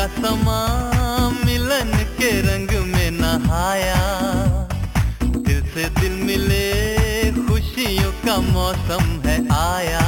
का समा मिलन के रंग में नहाया, दिल से दिल मिले खुशियों का मौसम है आया।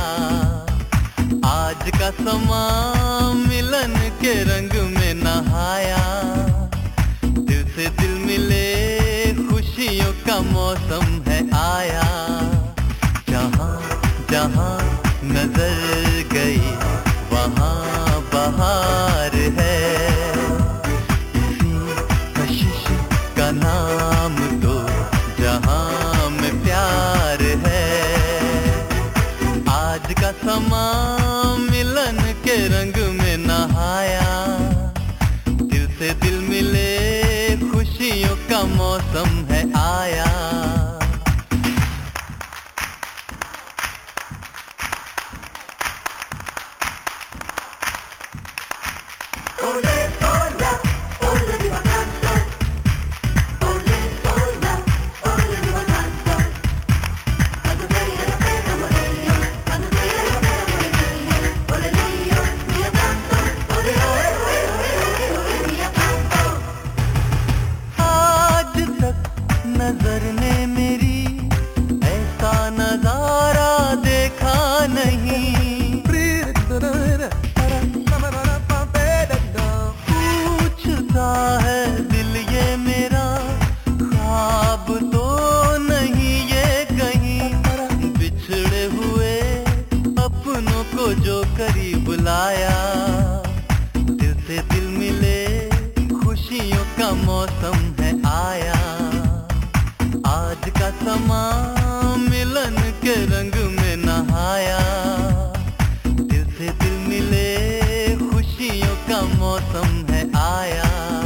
आज का समा मिलन के रंग में नहाया, दिल से दिल मिले खुशियों का मौसम है आया। जहाँ जहाँ नजर गई वहाँ बहार है, इसी कशिश का नाम तो जहाँ में प्यार है। आज का समा मिलन के रंग में नहाया, दिल से दिल मिले खुशियों का मौसम है आया। नजर ने मेरी ऐसा नजारा देखा नहीं, पूछता है दिल ये मेरा ख्वाब तो नहीं ये कहीं, बिछड़े हुए अपनों को जो करीब बुलाया, दिल से दिल मिले खुशियों का मौसम है आया। आज का समा मिलन के रंग में नहाया, दिल से दिल मिले खुशियों का मौसम है आया।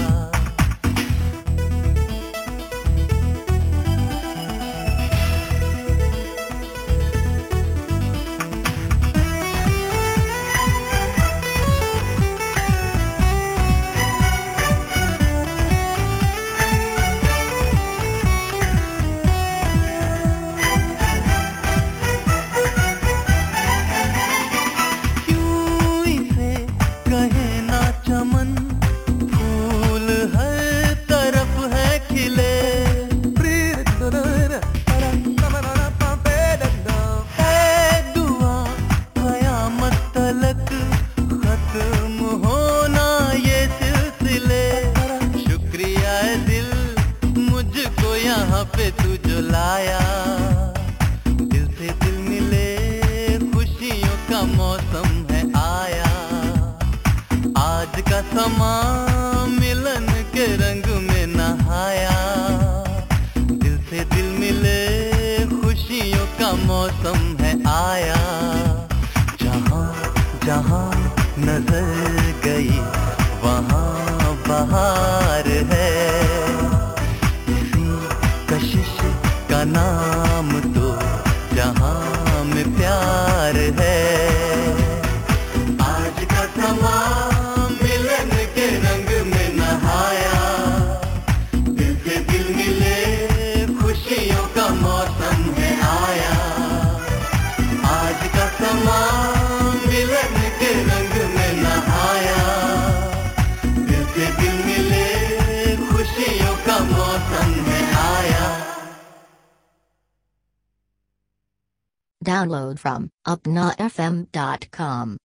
यहाँ पे तू जो लाया, दिल से दिल मिले खुशियों का मौसम है आया। आज का समा मिलन के रंग में नहाया, दिल से दिल मिले खुशियों का मौसम है आया। जहाँ जहाँ नजर गई वहाँ बहार है, कशिश का नाम तो जहाँ में प्यार है। आज का समा मिलन के रंग में नहाया, दिल से दिल मिले खुशियों का मौसम है आया। आज का समा मिलन के रंग में नहाया, दिल से दिल मिले खुशियों का मौसम है आया। Download from upnafm.com.